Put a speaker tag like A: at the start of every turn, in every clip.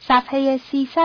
A: صفحه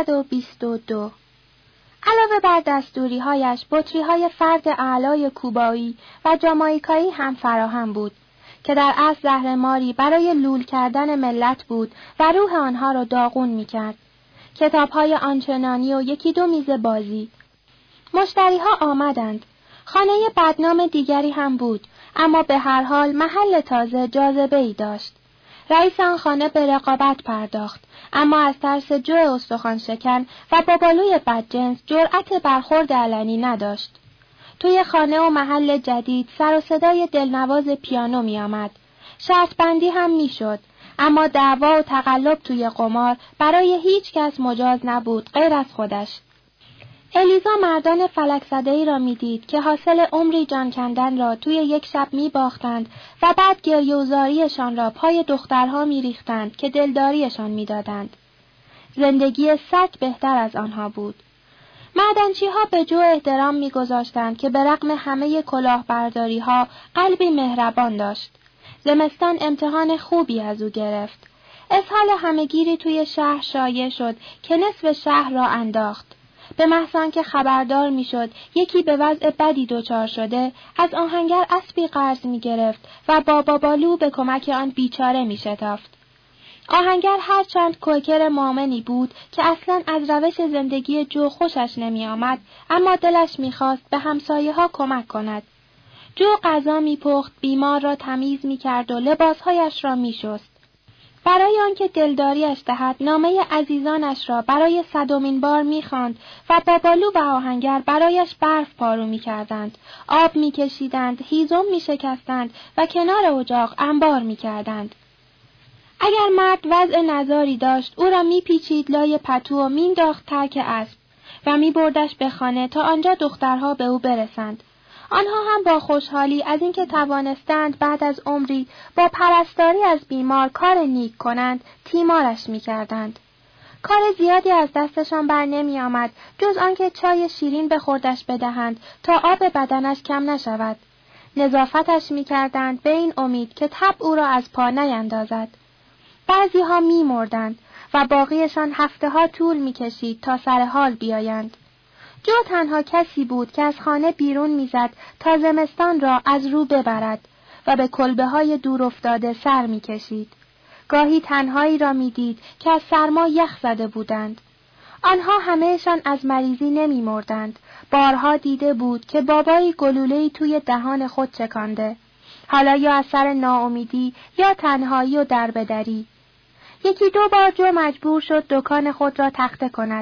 A: 322. علاوه بر دستوری‌هایش، بطری‌های فرد اعلای کوبایی و جامائیکایی هم فراهم بود که در اصل زهرماری برای لول کردن ملت بود و روح آنها را داغون می‌کرد. کتاب‌های آنچنانی و یکی دو میز بازی. مشتری‌ها آمدند. خانه بدنام دیگری هم بود، اما به هر حال محل تازه جاذبه‌ای داشت. رئیس آن خانه به رقابت پرداخت، اما از ترس جو استخوان شکن و بابالوی بدجنس جرأت برخورد علنی نداشت. توی خانه و محل جدید سر و صدای دلنواز پیانو می آمد. شرط بندی هم می شد، اما دعوا و تقلب توی قمار برای هیچ کس مجاز نبود غیر از خودش. الیزا مردان فلک زده‌ای را می‌دید که حاصل عمری جان کندن را توی یک شب می‌باختند و بعد گریه و زاریشان را پای دخترها می‌ریختند که دلداریشان می‌دادند. زندگی سگ بهتر از آنها بود. معدنچی‌ها به جو احترام می‌گذاشتند که به رغم همه کلاهبرداری‌ها قلبی مهربان داشت. زمستان امتحان خوبی از او گرفت. اسهال همه‌گیری توی شهر شایع شد که نصف شهر را انداخت. به محض آنکه خبردار میشد یکی به وضع بدی دچار شده، از آهنگر اسبی قرض می‌گرفت و با بابالو به کمک آن بیچاره می‌شتافت. آهنگر هرچند کوکر مؤمنی بود که اصلاً از روش زندگی جو خوشش نمی‌آمد، اما دلش می‌خواست به همسایه‌ها کمک کند. جو غذا می‌پخت، بیمار را تمیز می‌کرد و لباس‌هایش را می‌شست. برای آنکه دلداریش دهد نامه عزیزانش را برای 100مین بار می‌خواند و بابالو و آهنگر برایش برف پارو می‌کردند، آب می‌کشیدند، هیزم می‌شکستند و کنار اجاق انبار می‌کردند. اگر مرد وضع نزاری داشت، او را می‌پیچید لای پتو و می‌انداخت ترک اسب و می‌بردش به خانه تا آنجا دخترها به او برسند. آنها هم با خوشحالی از اینکه توانستند بعد از عمری با پرستاری از بیمار کار نیک کنند، تیمارش می‌کردند. کار زیادی از دستشان بر نمی آمد جز آنکه چای شیرین به خوردش بدهند تا آب بدنش کم نشود. نظافتش می‌کردند به این امید که تب او را از پا نیندازد. بعضی‌ها می‌مردند و باقیشان هفته‌ها طول می‌کشید تا سر حال بیایند. جو تنها کسی بود که از خانه بیرون میزد تا زمستان را از رو ببرد و به کلبه‌های دور افتاده سر میکشید. گاهی تنهایی را میدید که از سرما یخ زده بودند. آنها همهشان از مریضی نمی‌مردند. بارها دیده بود که بابایی گلوله‌ای توی دهان خود چکانده. حالا یا از سر ناامیدی یا تنهایی و دربدری. یکی دو بار جو مجبور شد دکان خود را تخته کند،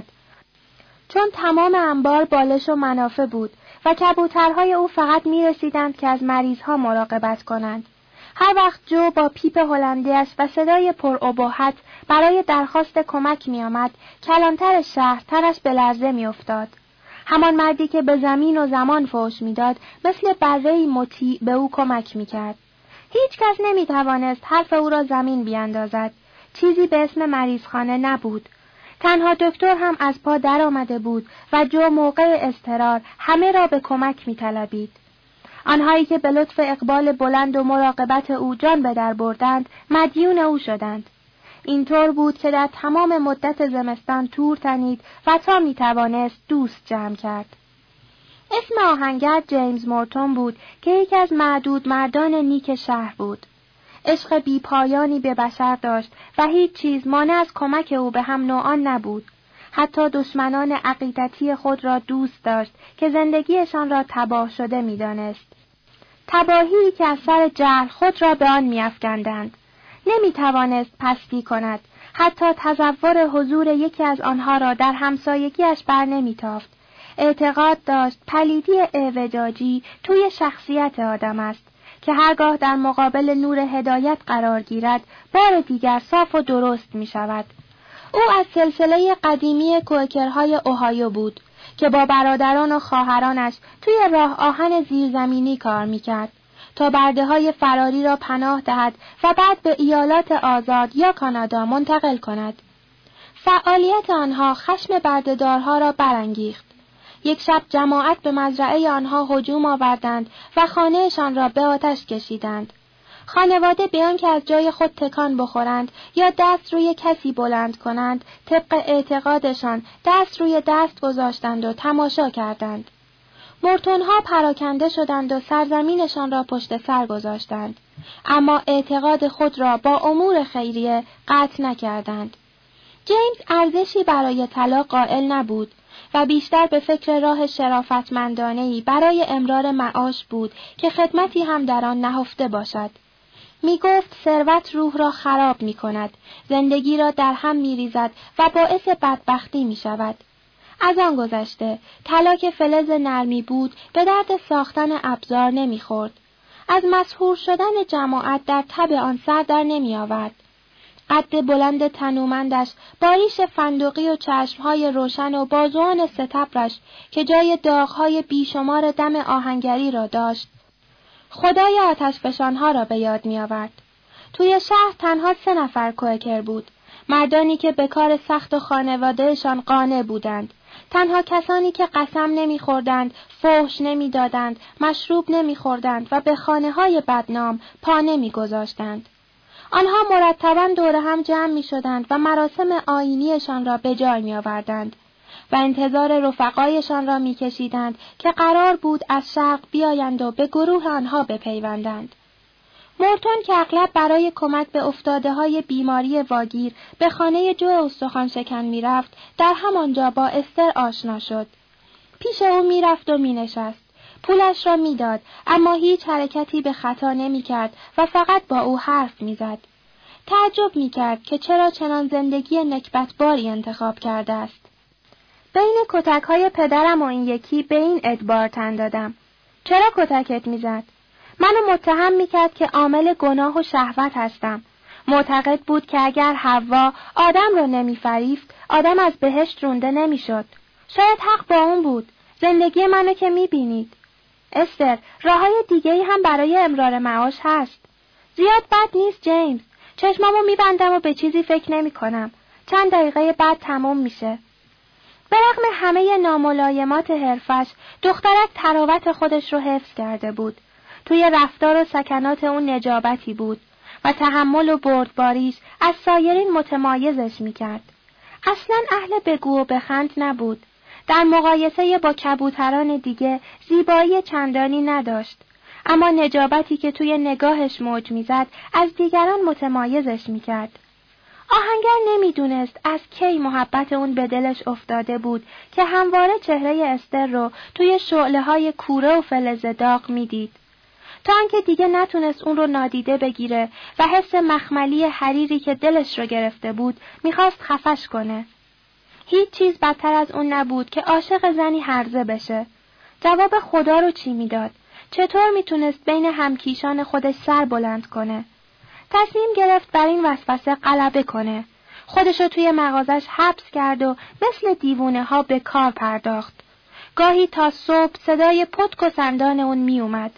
A: چون تمام انبار بالش و منافع بود و کبوترهای او فقط می‌رسیدند که از مریضها مراقبت کنند. هر وقت جو با پیپ هلندی‌اش و صدای پرابهت برای درخواست کمک می‌آمد، کلانتر شهر تنش به لرزه می‌افتاد. همان مردی که به زمین و زمان فحش می‌داد، مثل بره‌ای مطیع به او کمک می‌کرد. هیچ کس نمی‌توانست حرف او را زمین بیاندازد. چیزی به اسم مریضخانه نبود. تنها دکتر هم از پا در آمده بود و جو موقع اضطرار همه را به کمک می‌طلبید. آنهایی که به لطف اقبال بلند و مراقبت او جان به در بردند، مدیون او شدند. اینطور بود که در تمام مدت زمستان تور تنید و تا می‌توانست دوست جمع کرد. اسم آهنگر جیمز مورتون بود که یکی از معدود مردان نیک شهر بود. عشق بی پایانی به بشر داشت و هیچ چیز مانع از کمک او به هم نوعان نبود. حتی دشمنان عقیدتی خود را دوست داشت که زندگیشان را تباه شده می دانست. تباهی که از سر جهل خود را به آن می افکندند. نمی توانست پستی کند. حتی تصور حضور یکی از آنها را در همسایگیش بر نمی تافت. اعتقاد داشت پلیدی اعوجاجی توی شخصیت آدم است که هرگاه در مقابل نور هدایت قرار گیرد، بار دیگر صاف و درست می شود. او از سلسله قدیمی کوکرهای اوهایو بود که با برادران و خواهرانش توی راه آهن زیرزمینی کار می کرد تا برده‌های فراری را پناه دهد و بعد به ایالات آزاد یا کانادا منتقل کند. فعالیت آنها خشم بردهدارها را برانگیخت. یک شب جماعت به مزرعه آنها هجوم آوردند و خانهشان را به آتش کشیدند. خانواده به آنکه از جای خود تکان بخورند یا دست روی کسی بلند کنند، طبق اعتقادشان دست روی دست گذاشتند و تماشا کردند. مورتون‌ها پراکنده شدند و سرزمینشان را پشت سر گذاشتند، اما اعتقاد خود را با امور خیریه قطع نکردند. جیمز ارزشی برای طلاق قائل نبود و بیشتر به فکر راه شرافتمندانه‌ای برای امرار معاش بود که خدمتی هم در آن نهفته باشد. می گفت ثروت روح را خراب می کند، زندگی را در هم می ریزد و باعث بدبختی می شود. از آن گذشته، طلاق فلز نرمی بود به درد ساختن ابزار نمی خورد. از مسحور شدن جماعت در تب آن سر در نمی آورد. قد بلند تنومندش، باریش فندقی و چشمهای روشن و بازوان ستبرش که جای داغهای بیشمار دم آهنگری را داشت، خدای آتشفشانها را به یاد می آورد. توی شهر تنها 3 نفر کوئکر بود، مردانی که به کار سخت و خانوادهشان قانع بودند، تنها کسانی که قسم نمی خوردند، فحش نمی دادند، مشروب نمی خوردند و به خانه‌های بدنام پا نمی گذاشتند. آنها مرتباً دور هم جمع می شدند و مراسم آیینیشان را به جای می آوردند و انتظار رفقایشان را می کشیدند که قرار بود از شرق بیایند و به گروه آنها بپیوندند. مورتون که اغلب برای کمک به افتاده‌های بیماری واگیر به خانه جو استخوان شکن می رفت، در همانجا با استر آشنا شد. پیش او می رفت و می نشست. پولش را می داد، اما هیچ حرکتی به خطا نمی کرد و فقط با او حرف می زد. تعجب می کرد که چرا چنان زندگی نکبتباری انتخاب کرده است. بین کتک‌های پدرم و این یکی به این ادبار تن دادم. چرا کتکت می زد؟ منو متهم می کرد که عامل گناه و شهوت هستم. معتقد بود که اگر حوا آدم رو نمی فریفت، آدم از بهشت رونده نمی شد. شاید حق با اون بود. زندگی منو که می بینید. استر، راه‌های دیگه‌ای هم برای امرار معاش هست. زیاد بد نیست جیمز. چشمامو میبندم و به چیزی فکر نمی کنم. چند دقیقه بعد تمام میشه. به رغم همه ناملایمات حرفش، دخترک تراوت خودش رو حفظ کرده بود. توی رفتار و سکنات اون نجابتی بود و تحمل و بردباریش از سایرین متمایزش میکرد. اصلاً اهل بگو و بخند نبود. در مقایسه با کبوتران دیگه زیبایی چندانی نداشت، اما نجابتی که توی نگاهش موج میزد از دیگران متمایزش میکرد. آهنگر نمیدونست از کی محبت اون به دلش افتاده بود که همواره چهره استر رو توی شعله‌های کوره و فلز داغ میدید، تا آنکه دیگه نتونست اون رو نادیده بگیره و حس مخملی حریری که دلش رو گرفته بود میخواست خفش کنه. هیچ چیز بدتر از اون نبود که عاشق زنی هرزه بشه. جواب خدا رو چی میداد؟ چطور میتونست بین همکیشان خودش سر بلند کنه؟ تصمیم گرفت بر این وسوسه غلبه کنه. خودشو توی مغازش حبس کرد و مثل دیوونه ها به کار پرداخت. گاهی تا صبح صدای پتک و سندان اون می اومد.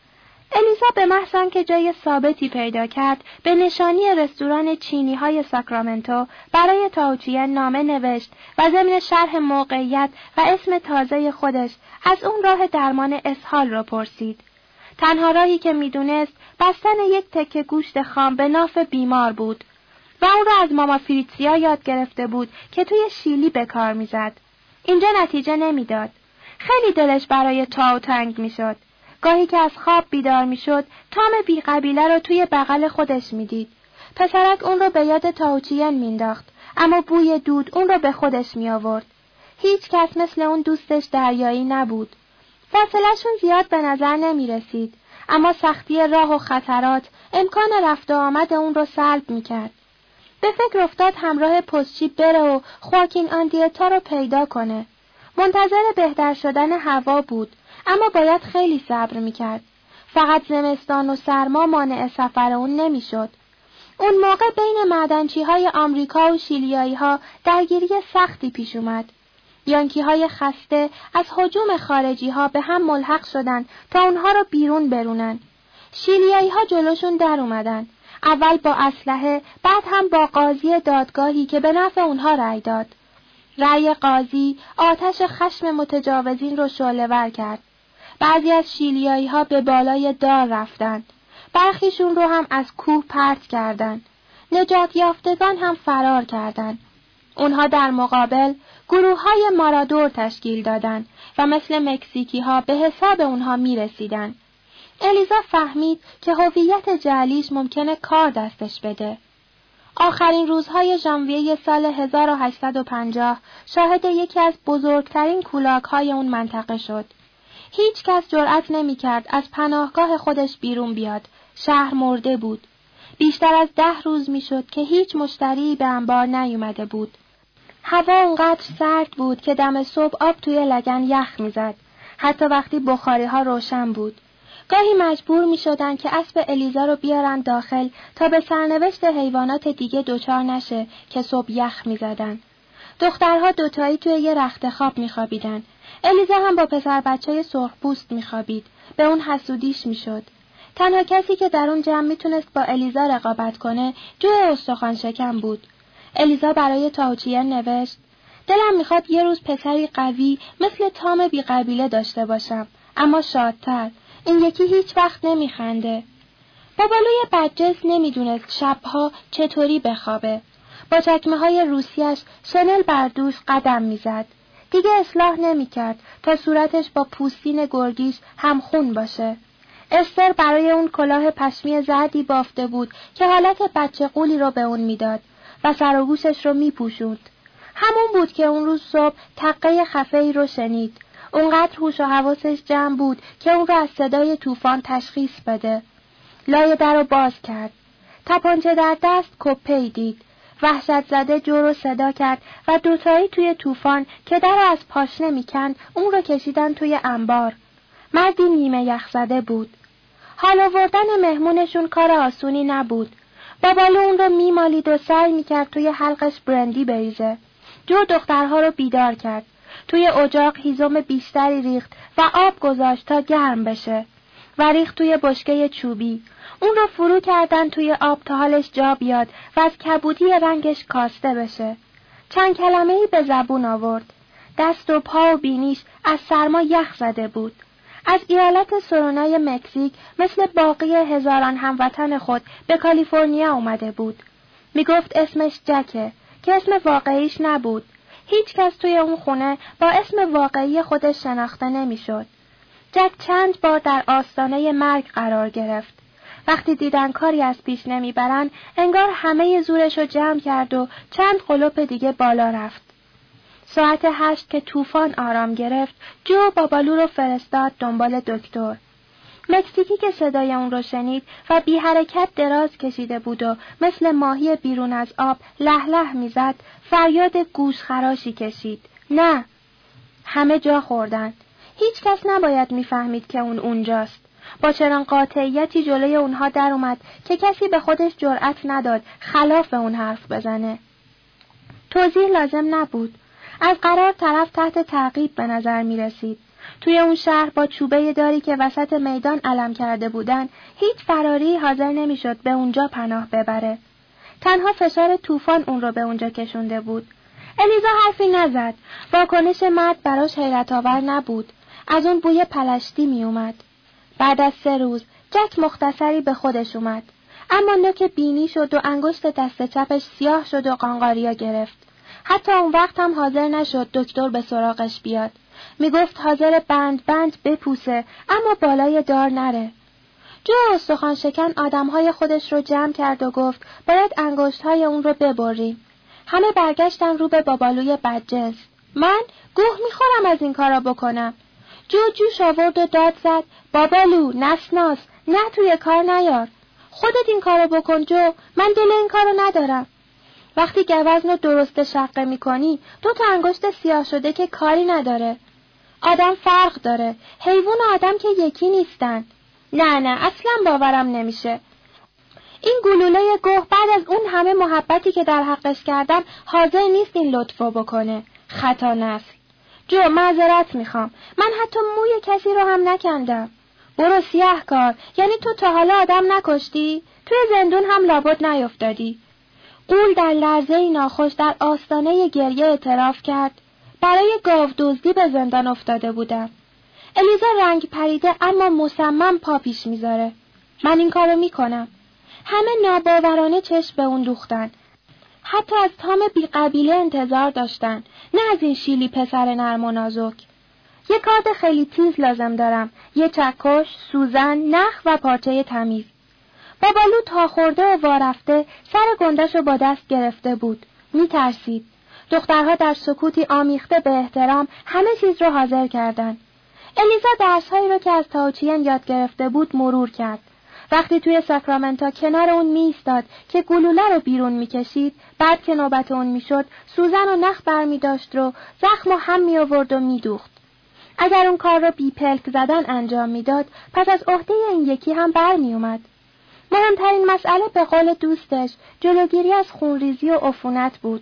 A: الیزا به محض آنکه جای ثابتی پیدا کرد، به نشانی رستوران چینی های ساکرامنتو برای تاوچین نامه نوشت و ضمن شرح موقعیت و اسم تازه خودش از اون راه درمان اسهال را پرسید. تنها راهی که میدونست بستن یک تکه گوشت خام به ناف بیمار بود و اون را از ماما فریتسیا یاد گرفته بود که توی شیلی به کار میزد. اینجا نتیجه نمیداد. خیلی دلش برای تاو تنگ میشد. گاهی که از خواب بیدار میشد، تام بی قبیله رو توی بغل خودش میدید. پسرک اون رو به یاد تاوچین مینداخت، اما بوی دود اون رو به خودش می آورد. هیچ کس مثل اون دوستش دریایی نبود. فاصله‌شون زیاد به نظر نمی رسید، اما سختی راه و خطرات امکان رفت و آمد اون رو سلب می کرد. به فکر افتاد همراه پستچی بره و خواکین آندیتا رو پیدا کنه. منتظر بهتر شدن هوا بود، اما باید خیلی صبر می کرد. فقط زمستان و سرما مانع سفر اون نمی شد. اون موقع بین معدنچی‌های آمریکا و شیلیایی‌ها درگیری سختی پیش اومد. یانکی‌های خسته از هجوم خارجی‌ها به هم ملحق شدن تا اونها رو بیرون برونن. شیلیایی‌ها جلوشون در اومدن. اول با اسلحه، بعد هم با قاضی دادگاهی که به نفع اونها رأی داد. رأی قاضی آتش خشم متجاوزین رو شعله‌ور کرد. بعضی از شیلیایی‌ها به بالای دار رفتن. برخیشون رو هم از کوه پرت کردن. نجات یافتگان هم فرار کردن. اونها در مقابل گروه‌های مارادور تشکیل دادن و مثل مکزیکی ها به حساب اونها می رسیدن. الیزا فهمید که هویت جعلیش ممکنه کار دستش بده. آخرین روزهای ژانویه سال 1850 شاهد یکی از بزرگترین کولاک‌های اون منطقه شد. هیچ کس جرأت نمی‌کرد از پناهگاه خودش بیرون بیاد. شهر مرده بود. بیشتر از 10 روز میشد که هیچ مشتری به انبار نیومده بود. هوا اونقدر سرد بود که دم صبح آب توی لگن یخ میزد. حتی وقتی بخاری‌ها روشن بود. گاهی مجبور می شدن که اسب الیزا رو بیارن داخل تا به سرنوشت حیوانات دیگه دچار نشه که صبح یخ می زدن. دخترها دوتایی توی یه رخت خواب می خوابیدن. الیزا هم با پسر بچه سرخپوست می خوابید. به اون حسودیش می شد. تنها کسی که در اون جمع می تونست با الیزا رقابت کنه جو استخوان شکم بود. الیزا برای تاوچیه نوشت: دلم میخواد یه روز پسری قوی مثل تام بی قبیله داشته باشم، اما شادتر. این یکی هیچ وقت نمیخنده. بابالوی بدجنس نمیدونست شبها چطوری بخوابه. با چکمه های روسیش شنل بر دوش قدم میزد. دیگه اصلاح نمیکرد تا صورتش با پوستین گرگیش همخون باشه. استر برای اون کلاه پشمی زردی بافته بود که حالت بچه قولی رو به اون میداد و سر و گوشش رو میپوشوند. همون بود که اون روز صبح تقه خفه‌ای رو شنید. اونقدر هوش و حواسش جمع بود که اون رو از صدای طوفان تشخیص بده. لای در رو باز کرد. تپانچه در دست کپه‌ای دید. وحشت زده جو رو صدا کرد و دوتایی توی طوفان که در رو از پاشنه میکند اون رو کشیدن توی انبار. مردی نیمه یخ زده بود. حال آوردن مهمونشون کار آسونی نبود. بابالو اون رو میمالید و سعی میکرد توی حلقش برندی بریزه. جو دخترها رو بیدار کرد. توی اجاق هیزم بیشتری ریخت و آب گذاشت تا گرم بشه و ریخت توی بشکه چوبی. اون رو فرو کردن توی آب تا حالش جا بیاد و از کبودی رنگش کاسته بشه. چند کلمه‌ای به زبون آورد. دست و پا و بینیش از سرما یخ زده بود. از ایالت سورونای مکزیک مثل باقی هزاران هموطن خود به کالیفرنیا اومده بود. میگفت اسمش جکه که اسم واقعیش نبود. هیچ کس توی اون خونه با اسم واقعی خودش شناخته نمیشد. جک چند بار در آستانه مرگ قرار گرفت. وقتی دیدن کاری از پیش نمیبرن، انگار همه زورشو جمع کرد و چند قلوپ دیگه بالا رفت. ساعت 8 که طوفان آرام گرفت، جو بابالو رو فرستاد دنبال دکتر. مکزیکی که صدای اون رو شنید و بی حرکت دراز کشیده بود و مثل ماهی بیرون از آب له له میزد، فریاد گوشخراشی کشید. نه! همه جا خوردن. هیچ کس نباید میفهمید که اون اونجاست. با چنان قاطعیتی جلوی اونها در اومد که کسی به خودش جرأت نداد خلاف اون حرف بزنه. توضیح لازم نبود. از قرار طرف تحت تعقیب به نظر می رسید. توی اون شهر با چوبه داری که وسط میدان علم کرده بودن، هیچ فراری حاضر نمی شد به اونجا پناه ببره. تنها فشار طوفان اون رو به اونجا کشونده بود. الیزا حرفی نزد. واکنش مرد براش حیرت آور نبود. از اون بوی پلشتی می اومد. بعد از 3 روز جک مختصری به خودش اومد. اما نوک بینی شد و انگشت دست چپش سیاه شد و قانقاریا گرفت. حتی اون وقت هم حاضر نشد دکتر به سراغش بیاد. میگفت حاضر بند بپوسه اما بالای دار نره. جو استخوان شکن آدمهای خودش رو جمع کرد و گفت باید انگشتهای اون رو ببریم. همه برگشتن رو به بابالوی بدجنس. من گوه میخورم از این کارا بکنم. جو جوش آورد و داد زد بابالو نسناس، نه توی کار نیار. خودت این کارو بکن جو، من دل این کارو ندارم. وقتی گوزن رو درست شقه میکنی 2 تا انگشت سیاه شده که کاری نداره. آدم فرق داره. حیوان و آدم که یکی نیستن. نه اصلا باورم نمیشه. این گلوله گوه بعد از اون همه محبتی که در حقش کردم حاضر نیست این لطفو بکنه. خطا نسل. جو معذرت میخوام. من حتی موی کسی رو هم نکندم. برو سیاه کار. یعنی تو تا حالا آدم نکشتی؟ توی زندون هم لابد نیفتادی. غول در لرزه‌ای ناخوش در آستانه گریه اعتراف کرد. برای گاو دزدی به زندان افتاده بودم. الیزا رنگ پریده اما مصمم پا پیش میذاره. من این کارو میکنم. همه ناباورانه چشم به اون دوختن. حتی از تام بی قبیله انتظار داشتن، نه از این شیلی پسر نرم و نازک. یه کارد خیلی تیز لازم دارم، یه چکش، سوزن، نخ و پارچه تمیز. بابالو تا خورده و وارفته سر گنده‌شو با دست گرفته بود. میترسید. دخترها در سکوتی آمیخته به احترام همه چیز رو حاضر کردند. الیزا درس‌هایی رو که از تاوچین یاد گرفته بود مرور کرد. وقتی توی ساکرامنتا کنار اون می‌ایستاد که گلوله رو بیرون می‌کشید، بعد که نوبت اون می‌شد، سوزن و نخ برمی‌داشت رو زخم و هم می‌آورد و می‌دوخت. اگر اون کار رو بی پلک زدن انجام می‌داد، پس از عهده این یکی هم برمی‌اومد. مهمترین مسئله به قول دوستش جلوگیری از خونریزی و عفونت بود.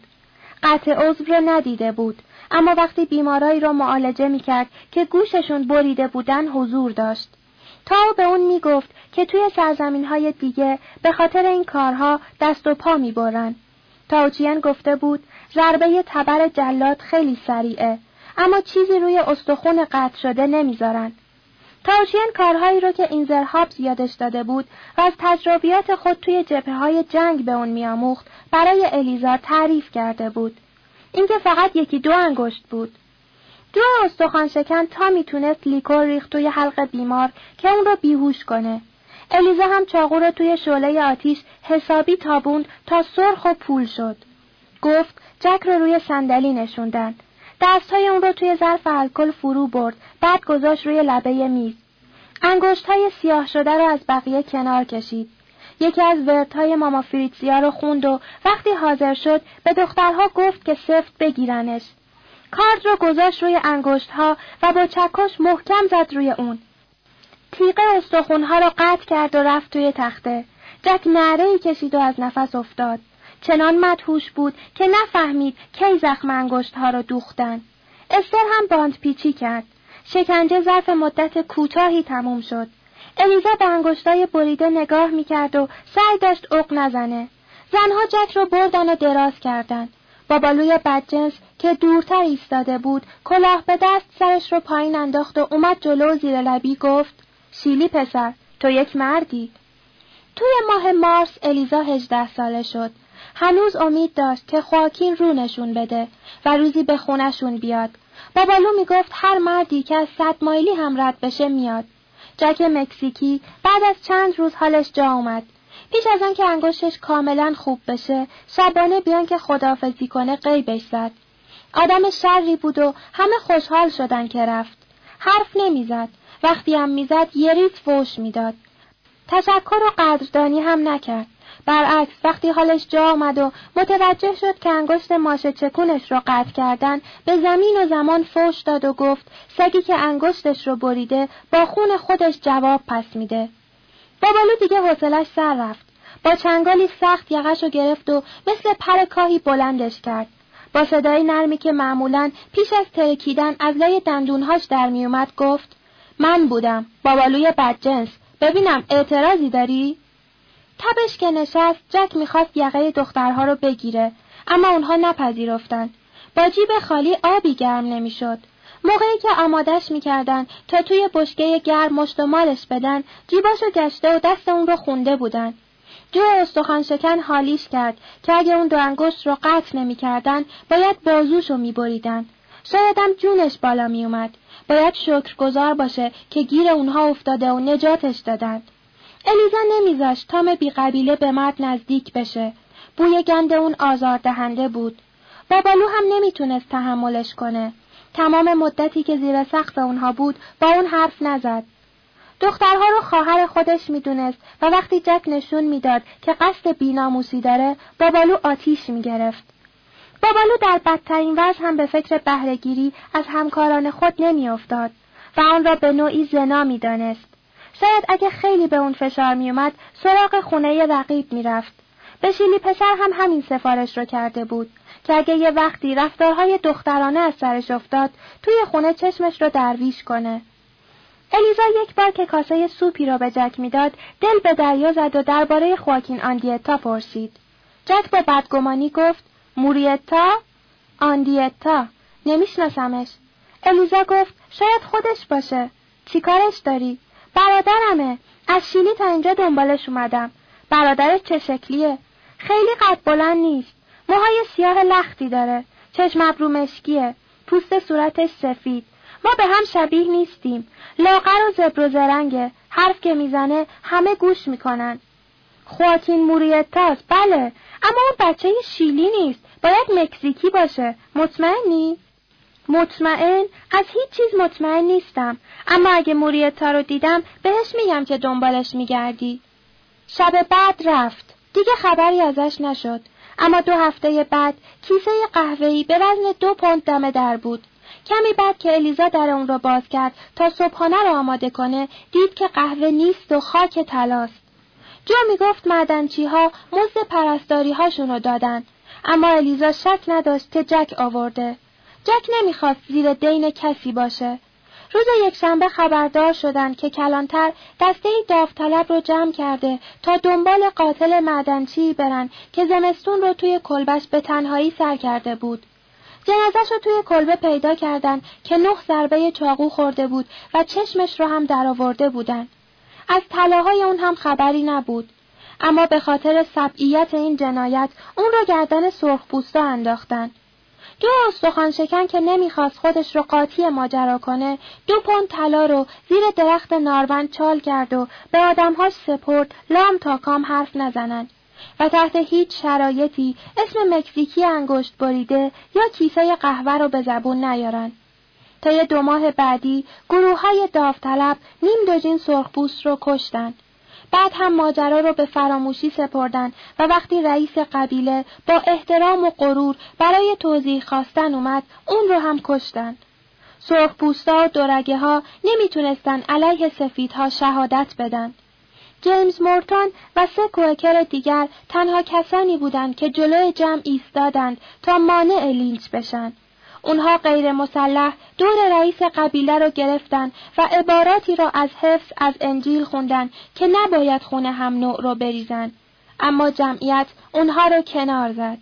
A: قطع عضو رو ندیده بود، اما وقتی بیمارایی رو معالجه می‌کرد که گوششون بریده بودن حضور داشت. تا به اون میگفت که توی سرزمین‌های دیگه به خاطر این کارها دست و پا می‌برن. تاوچین گفته بود ضربه تبر جلاد خیلی سریعه، اما چیزی روی استخوان قطع شده نمیذارن. تاوچین کارهایی رو که اینزرهابز یادش داده بود و از تجربیات خود توی جبهه‌های جنگ به اون می‌آموخت برای الیزا تعریف کرده بود. اینکه فقط یکی دو انگشت بود. دو استخوان شکن تا میتونست لیکور ریخت توی حلق بیمار که اون رو بیهوش کنه. الیزا هم چاقو رو توی شعله آتیش حسابی تابوند تا سرخ و پول شد. گفت جک رو روی صندلی نشوندن. دستای اون رو توی ظرف الکل فرو برد، بعد گذاشت روی لبه میز. انگشت‌های سیاه شده رو از بقیه کنار کشید. یکی از وردهای ماما فریتزیا رو خوند و وقتی حاضر شد به دخترها گفت که سفت بگیرنش. کارد رو گذاشت روی انگشت‌ها و با چکش محکم زد روی اون. تیغه استخون‌ها رو قطع کرد و رفت توی تخته. جک نعره‌ای کشید و از نفس افتاد. چنان مدهوش بود که نفهمید کی زخم انگشت‌ها رو دوختن. استر هم باند پیچی کرد. شکنجه ظرف مدت کوتاهی تموم شد. الیزا به انگشتای بریده نگاه می‌کرد و سعی داشت عق نزنه. زنها جک رو بردن و دراز کردن. بابالوی بدجنس که دورتر ایستاده بود کلاه به دست سرش رو پایین انداخت و اومد جلو و زیر لبی گفت شیلی پسر، تو یک مردی. توی ماه مارس الیزا 18 ساله شد. هنوز امید داشت که خواکین رو نشون بده و روزی به خونشون بیاد. بابالو میگفت هر مردی که از 100 مایلی هم رد بشه میاد. جک مکزیکی بعد از چند روز حالش جا اومد. پیش از آن که انگشتش کاملا خوب بشه، شبانه بیان که خداحافظی کنه غیبش زد. آدم شری بود و همه خوشحال شدن که رفت. حرف نمیزد. وقتی هم میزد یه ریت فوش میداد. تشکر و قدردانی هم نکرد. برعکس وقتی حالش جا آمد و متوجه شد که انگشت ماشه چکونش رو قطع کردن، به زمین و زمان فوش داد و گفت سگی که انگشتش رو بریده با خون خودش جواب پس میده. بابالو دیگه حوصله‌اش سر رفت. با چنگالی سخت یقه‌شو گرفت و مثل پر کاهی بلندش کرد. با صدای نرمی که معمولاً پیش از ترکیدن از لای دندونهاش در میومد گفت من بودم، بابالوی بدجنس. ببینم اعتراضی داری؟ تبش که نشست، جک میخواست یقه دخترها رو بگیره، اما اونها نپذیرفتن. با جیب خالی آبی گرم نمیشد. موقعی که آمادش میکردن تا توی بشکه گرم مشت و مالش بدن، جیباشو گشته و دست اون رو خونده بودن. جو استخوان شکن حالیش کرد که اگه اون دو انگشت رو قطع نمیکردن، باید بازوشو میبریدن. شایدم جونش بالا میومد. باید شکرگزار باشه که گیر اونها افتاده و نجاتش دادن. الیزا نمیذاشت تام بی قبیله به مرد نزدیک بشه. بوی گند اون آزاردهنده بود. بابالو هم نمیتونست تحملش کنه. تمام مدتی که زیر سقف اونها بود با اون حرف نزد. دخترها رو خواهر خودش میدونست و وقتی جک نشون میداد که قصد بی‌ناموسی داره، بابالو آتیش میگرفت. بابالو در بدترین وضع هم به فکر بهره‌گیری از همکاران خود نمیافتاد و آن را به نوعی زنا میدانست. شاید اگه خیلی به اون فشار میومد سراغ خونه رقیب میرفت. به شیلی پسر هم همین سفارش رو کرده بود که اگه یه وقتی رفتارهای دخترانه از سرش افتاد توی خونه چشمش رو درویش کنه. الیزا یک بار که کاسه سوپی رو به جک میداد دل به دریا زد و درباره خواکین آندیتا پرسید. جک با بدگمانی گفت موریتا؟ آندیتا؟ نمیشناسمش. الیزا گفت شاید خودش باشه. چی کارش داری؟ برادرمه. از شیلی تا اینجا دنبالش اومدم. برادرش چه شکلیه؟ خیلی قد بلند نیست. موهای سیاه لختی داره. چشم ابرو مشکیه. پوست صورتش سفید. ما به هم شبیه نیستیم. لاغر و زبر و زرنگه. حرف که میزنه همه گوش میکنن. خواکین موریتاس، بله، اما اون بچه شیلی نیست. باید مکزیکی باشه. مطمئنی؟ مطمئن؟ از هیچ چیز مطمئن نیستم. اما اگه موریتا رو دیدم بهش میگم که دنبالش میگردی. شب بعد رفت. دیگه خبری ازش نشد. اما 2 هفته بعد کیسه قهوه‌ای به وزن 2 پوند دم در بود. کمی بعد که الیزا در اون رو باز کرد تا صبحانه رو آماده کنه، دید که قهوه نیست و خاک طلاست. جو میگفت معدنچی‌ها مزد پرستاری هاشون رو دادن، اما الیزا شک نداشت که جک آورده. جک نمیخواست زیر دین کسی باشه. روز یکشنبه خبردار شدن که کلانتر دسته داوطلب رو جمع کرده تا دنبال قاتل معدنچی برن که زمستون رو توی کلبش به تنهایی سر کرده بود. جنازش رو توی کلبه پیدا کردن که 9 ضربه چاقو خورده بود و چشمش رو هم درآورده بودن. از طلاهای اون هم خبری نبود. اما به خاطر سبعیت این جنایت اون رو گردن سرخپوستا انداختن. جو استخوان شکن که نمیخواست خودش رو قاطی ماجرا کنه 2 پوند طلا رو زیر درخت نارون چال کرد و به آدمهاش سپرد لام تا کام حرف نزنن و تحت هیچ شرایطی اسم مکزیکی انگشت بریده یا کیسه قهوه رو به زبون نیارن. طی 2 ماه بعدی گروه‌های داوطلب نیم دژین سرخپوست رو کشتن. بعد هم ماجرا رو به فراموشی سپردن و وقتی رئیس قبیله با احترام و غرور برای توضیح خواستن اومد، اون رو هم کشتن. سرخپوستا و دورگه ها نمیتونستن علیه سفیدها شهادت بدن. جیمز مورتون و 3 کوئکر دیگر تنها کسانی بودند که جلوی جمع ایستادند تا مانع لینچ بشن. اونها غیر مسلح دور رئیس قبیله رو گرفتن و عباراتی را از حفظ از انجیل خوندن که نباید خون هم نوع رو بریزن. اما جمعیت اونها رو کنار زد.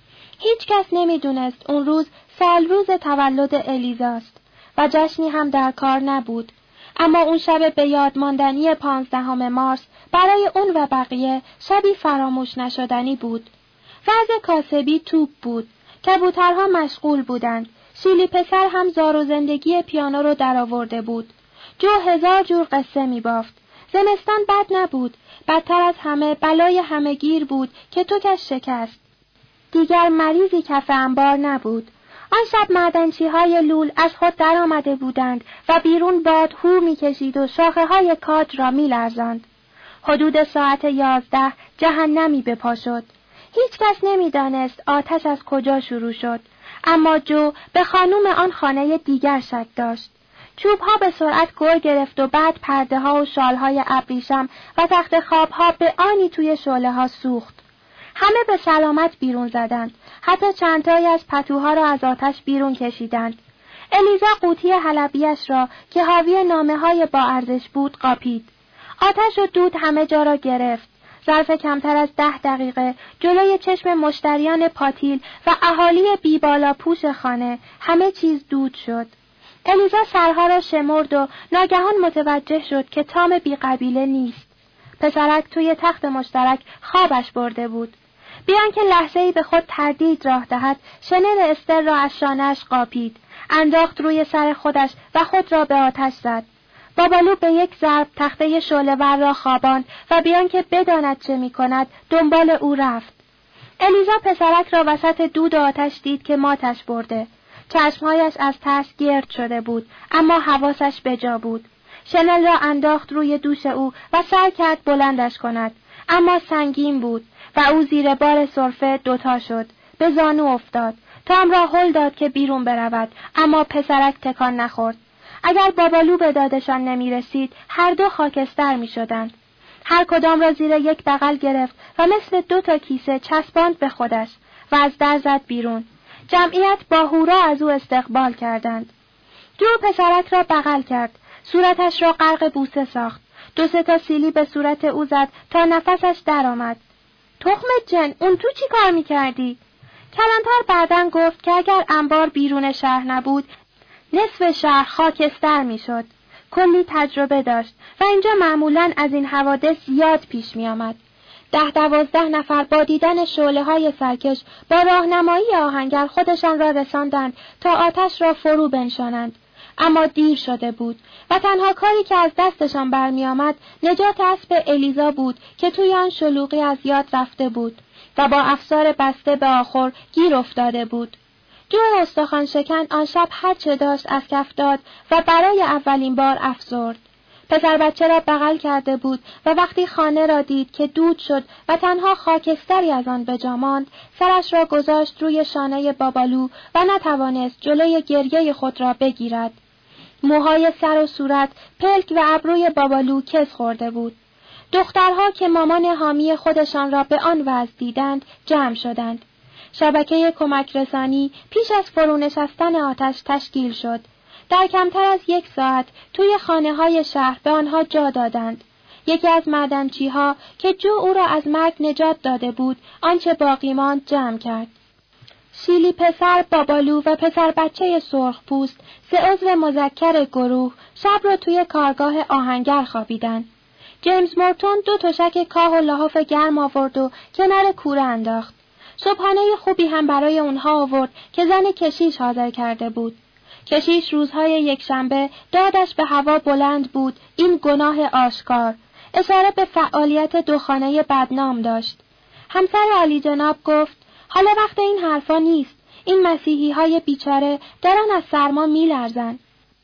A: هیچ کس نمیدونست اون روز سال روز تولد الیزاست و جشنی هم در کار نبود. اما اون شب به یاد ماندنی 15 مارس برای اون و بقیه شبی فراموش نشدنی بود. وضع کاسبی توپ بود. کبوترها مشغول بودند. شیلی پسر هم زار و زندگی پیانو رو درآورده بود. جو 1000 جور قصه می بافت. زمستان بد نبود. بدتر از همه بلای همه‌گیر بود که توکش شکست. دیگر مریضی کف انبار نبود. آن شب معدنچی‌های لول از خود در آمده بودند و بیرون باد هو می‌کشید و شاخه‌های کاج را می‌لرزاند. حدود ساعت 11 جهنمی به پا شد. هیچ کس نمی‌دانست آتش از کجا شروع شد، اما جو به خانم آن خانه دیگر شک داشت. چوب‌ها به سرعت گر گرفت و بعد پرده‌ها و شال‌های ابریشم و تخت خواب‌ها به آنی توی شعله‌ها سوخت. همه به سلامت بیرون زدند. حتی چندتایی از پتوها را از آتش بیرون کشیدند. الیزا قوطی حلبیش را که حاوی نامه‌های با ارزش بود قاپید. آتش و دود همه جا را گرفت. ظرف کمتر از 10 دقیقه جلوی چشم مشتریان پاتیل و اهالی بیبالا پوش خانه همه چیز دود شد. الیزا سرها را شمرد و ناگهان متوجه شد که تام بی قبیله نیست. پسرک توی تخت مشترک خوابش برده بود. بیان که لحظه‌ای به خود تردید راه دهد، شنل استر را از شانه‌اش قاپید، انداخت روی سر خودش و خود را به آتش زد. بابالو به یک ضرب تخته شعله‌ور را خواباند و بیان که بداند چه می‌کند دنبال او رفت. الیزا پسرک را وسط دود و آتش دید که ماتش برده. چشمهایش از ترس گرد شده بود، اما حواسش به جا بود. شنل را انداخت روی دوش او و سعی کرد بلندش کند، اما سنگین بود و او زیر بار سرفه دوتا شد. به زانو افتاد. تام را هل داد که بیرون برود، اما پسرک تکان نخورد. اگر بابالو به دادشان نمی رسید، هر دو خاکستر می شدند. هر کدام را زیر یک بغل گرفت و مثل 2 کیسه چسباند به خودش و از در زد بیرون. جمعیت با هورا از او استقبال کردند. جو پسرک را بغل کرد. صورتش را غرق بوسه ساخت. 2-3 تا سیلی به صورت او زد تا نفسش در آمد. تخم جن، اون تو چی کار می کردی؟ کلانتر بعداً گفت که اگر انبار بیرون شهر نبود، نصف شهر خاکستر می شد. کلی تجربه داشت و اینجا معمولاً از این حوادث زیاد پیش می آمد. 10-12 نفر با دیدن شعله‌های سرکش با راهنمایی آهنگر خودشان را رساندند تا آتش را فرو بنشانند. اما دیر شده بود و تنها کاری که از دستشان برمی آمد نجات اسب الیزا بود که توی آن شلوغی از یاد رفته بود و با افسار بسته به آخر گیر افتاده بود. جو استخوان شکن آن شب هر چه داشت از کف داد و برای اولین بار افسرد. پسر بچه را بغل کرده بود و وقتی خانه را دید که دود شد و تنها خاکستری از آن به جا ماند، سرش را گذاشت روی شانه بابالو و نتوانست جلوی گریه خود را بگیرد. موهای سر و صورت، پلک و ابروی بابالو کز خورده بود. دخترها که مامان حامی خودشان را به آن وضع دیدند، جمع شدند. شبکه کمک رسانی پیش از فرونشستن آتش تشکیل شد. در کمتر از 1 ساعت توی خانه‌های شهر به آنها جا دادند. یکی از معدنچی‌ها که جو او را از مرگ نجات داده بود، آنچه باقی ماند جمع کرد. شیلی پسر، بابالو و پسر بچه سرخ پوست، 3 عضو مذکر گروه، شب را توی کارگاه آهنگر خوابیدند. جیمز مورتون 2 تشک کاه و لحاف گرم آورد و کنار کوره انداخت. صبحانه خوبی هم برای اونها آورد که زن کشیش حاضر کرده بود. کشیش روزهای یکشنبه دادش به هوا بلند بود، این گناه آشکار، اشاره به فعالیت دخانه بدنام داشت. همسر عالی جناب گفت: حالا وقت این حرفا نیست، این مسیحی های بیچاره دارن از سرما میلرزن.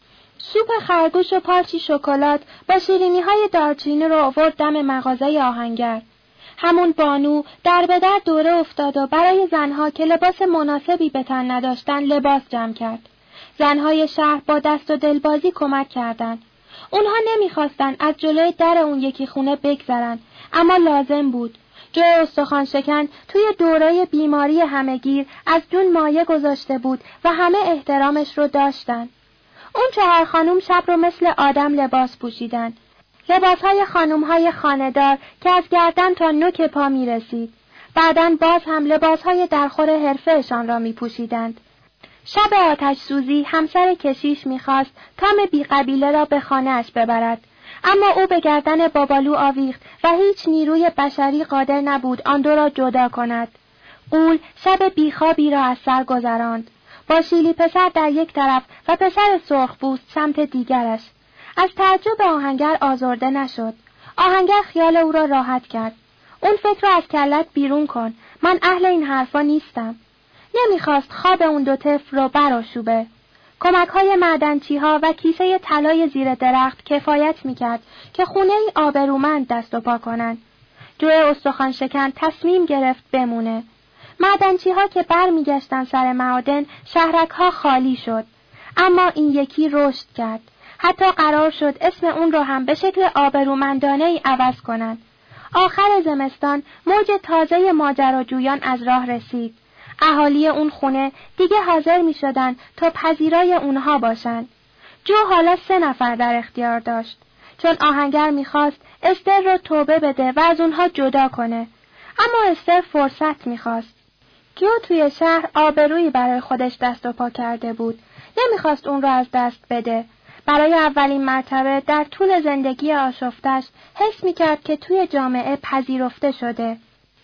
A: سوپ خرگوش و پارچی شکلات با شیرینی های دارچینی رو آورد دم مغازه آهنگر. همون بانو در به در دوره افتاد و برای زنها که لباس مناسبی به تن نداشتن لباس جمع کرد. زنهای شهر با دست و دلبازی کمک کردند. اونها نمیخواستن از جلوی در اون یکی خونه بگذرن، اما لازم بود. جو استخوان شکن توی دوره بیماری همهگیر از جون مایه گذاشته بود و همه احترامش رو داشتن. اون 4 خانم شب رو مثل آدم لباس پوشیدن. لباسهای خانمهای خانه‌دار که از گردن تا نوک پا می رسید. بعداً باز هم لباسهای درخور حرفه‌شان را می پوشیدند. شب آتش سوزی همسر کشیش می‌خواست تام بی قبیله را به خانه‌اش ببرد، اما او به گردن بابالو آویخت و هیچ نیروی بشری قادر نبود آن 2 را جدا کند. غول شب بیخوابی را از سر گذراند، با شیلی پسر در یک طرف و پسر سرخپوست سمت دیگرش. از تعجب آهنگر آزرده نشد. آهنگر خیال او را راحت کرد. اون فکر را از کلت بیرون کن، من اهل این حرفا نیستم. نمیخواست خواب اون 2 طفل رو برآشوبه. کمک‌های معدنچی‌ها و کیسه طلای زیر درخت کفایت میکرد که خونه‌ای آبرومند دست و پا کنن. جو استخوان شکن تصمیم گرفت بمونه. معدنچی‌ها که برمیگشتن سر معادن، شهرک‌ها خالی شد. اما این یکی رشد کرد. حتی قرار شد اسم اون رو هم به شکل آبرومندانه‌ای عوض کنن. آخر زمستان موج تازه ماجراجویان از راه رسید. اهالی اون خونه دیگه حاضر می شدن تا پذیرای اونها باشن. جو حالا 3 نفر در اختیار داشت، چون آهنگر می خواست استر رو توبه بده و از اونها جدا کنه. اما استر فرصت می خواست. جو توی شهر آبرویی برای خودش دست و پا کرده بود. نمی خواست اون رو از دست بده. برای اولین مرتبه در طول زندگی آشفتش حس می کرد که توی جامعه پذیرفته شده.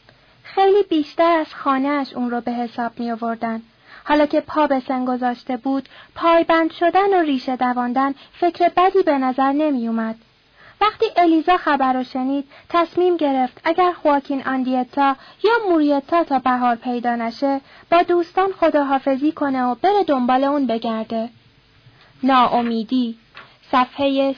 A: خیلی بیشتر از خانه‌اش اون رو به حساب می آوردن. حالا که پا به سن گذاشته بود، پایبند شدن و ریشه دواندن فکر بدی به نظر نمی اومد. وقتی الیزا خبر رو شنید، تصمیم گرفت اگر خواکین آندیتا یا موریتا تا بهار پیدا نشه، با دوستان خداحافظی کنه و بره دنبال اون بگرده. ناامیدی، صفحه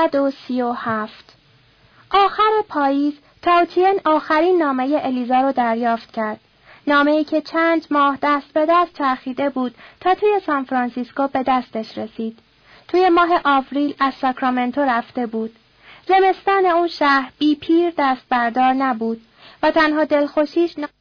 A: 337. آخر پاییز تاوچین آخرین نامه الیزا رو دریافت کرد. نامه‌ای که چند ماه دست به دست چرخیده بود تا توی سان فرانسیسکو به دستش رسید. توی ماه آوریل از ساکرامنتو رفته بود. زمستان اون شهر بی پیر دست بردار نبود و تنها دلخوشیش